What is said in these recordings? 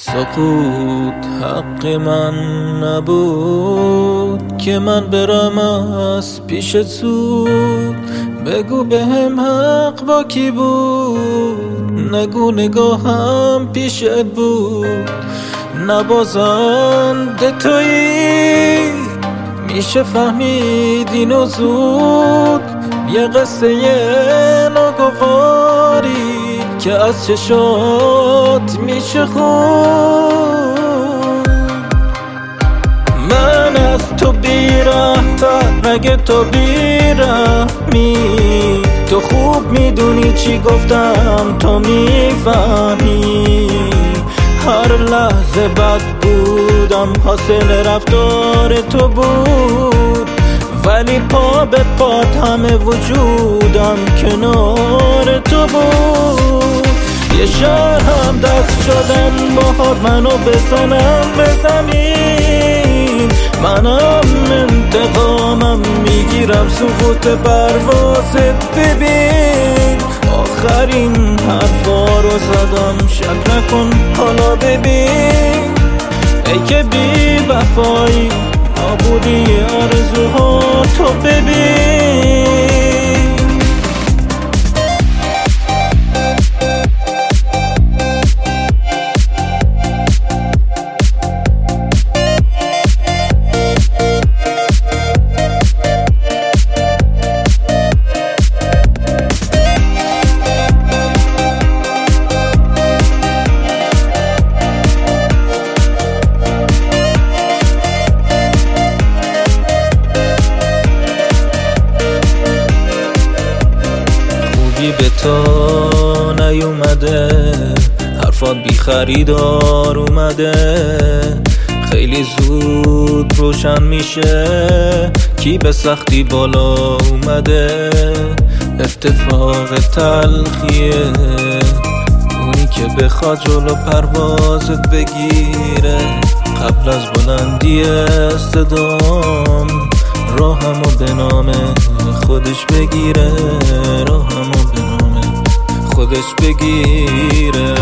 سقوط حق من نبود که من برم از پیش زود. بگو بهم حق با کی بود، نگو نگاهم پیشت بود. نبازنده تویی میشه فهمید اینو زود. یه قصه ناگواری که از چشات میشه خون. من از تو بی‌رحم‌تر اگه تو بی‌رحمی. تو خوب میدونی چی گفتم، تو میفهمی. هر لحظه بد بودم، حاصل رفتار تو بود. ولی پا به پات همه وجودم کنار تو بود. یه شهر هم دست شدن باهات منو بزنم به زمین. منم انتقامم میگیرم سقوط پروازت. ببین آخرین حرفا رو زدم، شک نکن حالا ببین. ای که بی وفایی نابودی آرزوها تو ببین. به تو نیومده، حرفات بی خریدار اومده. خیلی زود روشن میشه کی به سختی بالا اومده. اتفاق تلخیه اونی که بخواد جلو پروازت بگیره. قبل از بلندی صدام راهمو به نام خودش بگیره. راهمو به نام خودش بگیره.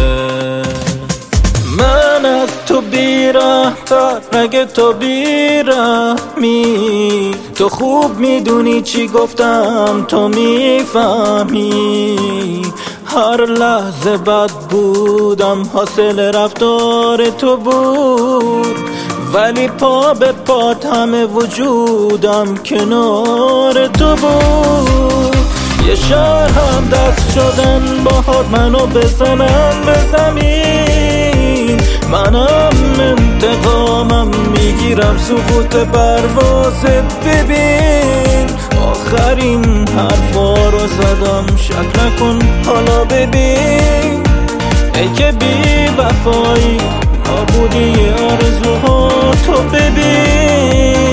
من از تو بی‌رحم‌تر اگه تو بی‌رحمی. تو خوب میدونی چی گفتم، تو میفهمی. هر لحظه بد بودم، حاصل رفتار تو بود. ولی پا به پات همه وجودم کنار تو بود. یه شهر هم دست شدن باهات منو بزنم به زمین. منم انتقامم میگیرم سقوط پروازت. ببین آخرین حرفا رو زدم، شک نکن حالا ببین. ای که بی وفایی نابودی آرزوها تو ببین.